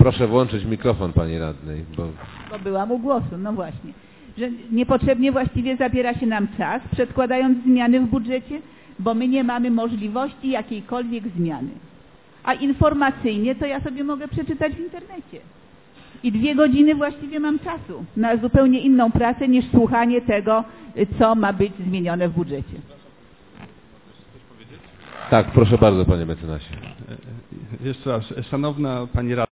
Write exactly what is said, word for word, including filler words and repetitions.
Proszę włączyć mikrofon pani radnej, bo... Bo byłam u głosu, no właśnie. Że niepotrzebnie właściwie zabiera się nam czas, przedkładając zmiany w budżecie, bo my nie mamy możliwości jakiejkolwiek zmiany. A informacyjnie to ja sobie mogę przeczytać w internecie. I dwie godziny właściwie mam czasu na zupełnie inną pracę niż słuchanie tego, co ma być zmienione w budżecie. Tak, proszę bardzo, panie mecenasie. Jeszcze raz, szanowna pani radna.